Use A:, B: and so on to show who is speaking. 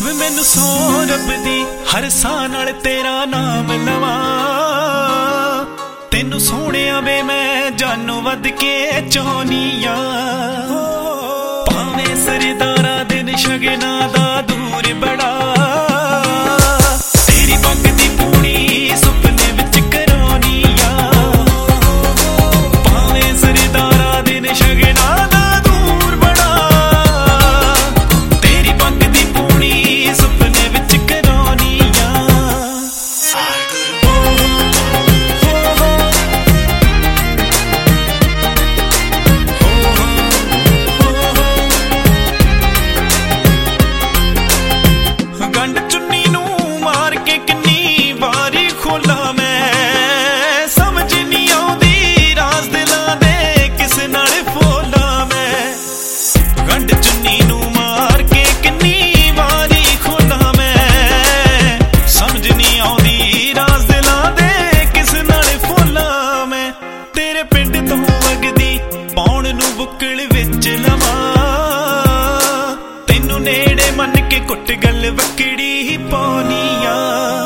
A: ਭਾਵੇਂ ਮੈਨੂੰ ਸੌ ਰੱਬ ਦੀ ਹਰ ਸਾਹ ਨਾਲ ਤੇਰਾ ਨਾਮ ਲਵਾਂ, ਤੈਨੂੰ ਸੋਹਣਿਆ ਵੇ ਮੈਂ ਜਾਨੋਂ ਵੱਧ ਕੇ ਚਾਹੁੰਦੀ ਆਂ। ਭਾਵੇਂ ਸਰਦਾਰਾਂ ਦੇ ਸ਼ਗਨਾਂ ਦਾ ਦੂਰ ਬੜਾ, ਤੇਰੀ ਪੱਗ ਦੀ ਪੂਣੀ ਸੁਪਨੇ ਵਿੱਚ ਕਰਾਉਣੀ ਆਂ। ਭਾਵੇਂ ਸਰਦਾਰਾਂ ਦੇ ਸ਼ਗਨਾਂ ਦਾ ਦੂਰ ਬੜਾ, ਤੇਰੀ ਪੱਗ ਦੀ ਪੂਣੀ ਸੁਪਨੇ ਵਿੱਚ ਕਰਾਉਣੀ ਆਂ। ਗੰਢ ਚੁੰਨੀ ਨੂੰ ਮਾਰ ਕੇ ਕਿੰਨੀ ਵਾਰੀ ਖੋਲਾਂ ਮੈਂ, ਸਮਝ ਨਹੀਂ ਆਉਂਦੀ ਰਾਜ਼ ਦਿਲਾਂ ਦੇ ਕਿਸ ਨਾਲ ਫੋਲਾਂ ਮੈਂ। ਗੰਢ ਚੁੰਨੀ ਨੂੰ ਮਾਰ ਕੇ ਕਿੰਨੀ ਵਾਰੀ ਖੋਲਾਂ ਮੈਂ, ਸਮਝ ਨਹੀਂ ਆਉਂਦੀ ਰਾਜ਼ ਦਿਲਾਂ ਦੇ ਕਿਸ ਨਾਲ ਫੋਲਾਂ ਮੈਂ। ਤੇਰੇ ਪਿੰਡ ਤੋਂ ਵਗਦੀ ਪਾਉਣ ਨੂੰ ਬੁੱਕਲ ਵਿੱਚ ਲਵਾਂ, ਤੈਨੂੰ ਨੇੜੇ ਮੰਨ ਕੇ ਕੁੱਟ ਗੱਲ ਵਕੜੀ ਪਾਉਣੀ ਆਂ।